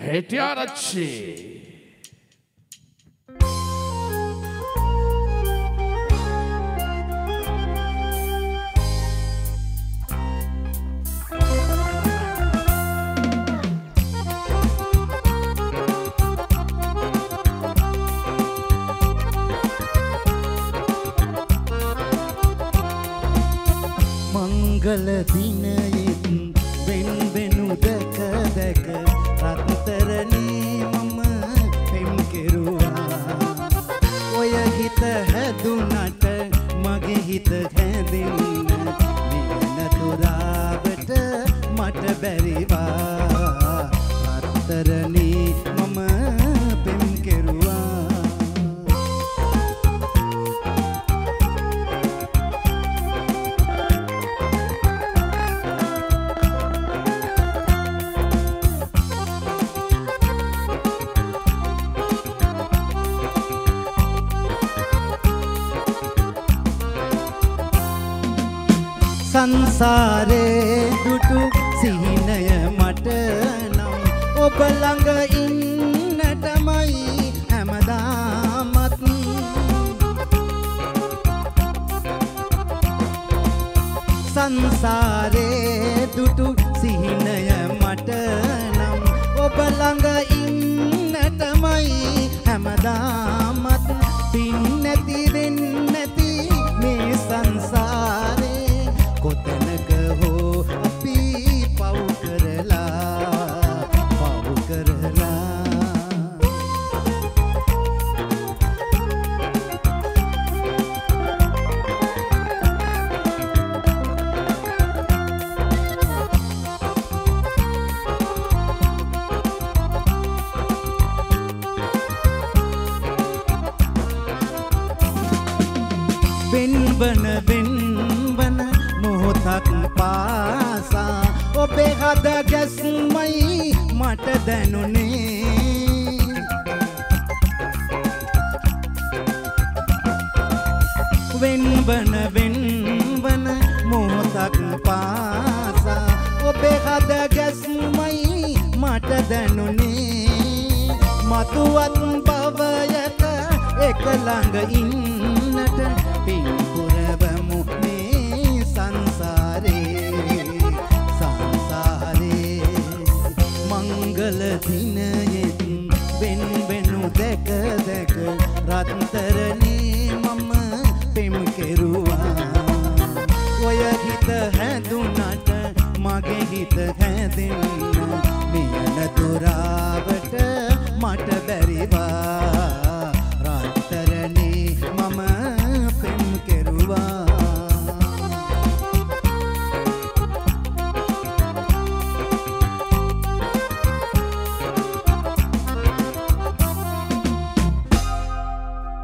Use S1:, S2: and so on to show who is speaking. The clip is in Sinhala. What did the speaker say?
S1: හෙටිආරච්චි
S2: මංගල දිනයෙත් වෙන් වෙනු දැක දැක රත්තරනේ මම පෙම් කෙරුවා ඔය හිත හැදුනට මගේ හිත හැදෙන්න නිවන තොරාවට මට බැරිවා රත්තරනේ මම පෙම් කෙරුවා සංසාරේ දුටු සිහිනය මට නම් ඔබ ළඟ ඉන්නටමයි හැමදාමත් සංසාරේ දුටු සිහිනය මට නම් ඔබ ළඟ ඉන්නටමයි හැමදාමත් පින් නැති වෙන්නේ නැති මේ සංසාරේ කොතනක හෝ අපි පව් කරලා වෙන්වන මොහොතක් පාසා ඔබේ හද ගැස්මයි මට දැනුනේ වෙන්වන මොහොතක් පාසා ඔබේ හද ගැස්මයි මට දැනුනේ මතුවත් භවයක එක ළඟ ඉන්නට පින් පුරවමු මේ සංසාරේ මංගල දිනයෙත් වෙන් වෙනු දැක දැක රත්තරනේ මම පෙම් කෙරුවා ඔය හිත හැදුනට මගේ හිත හැදෙන්න නියන දොරාවට මට බැරිවා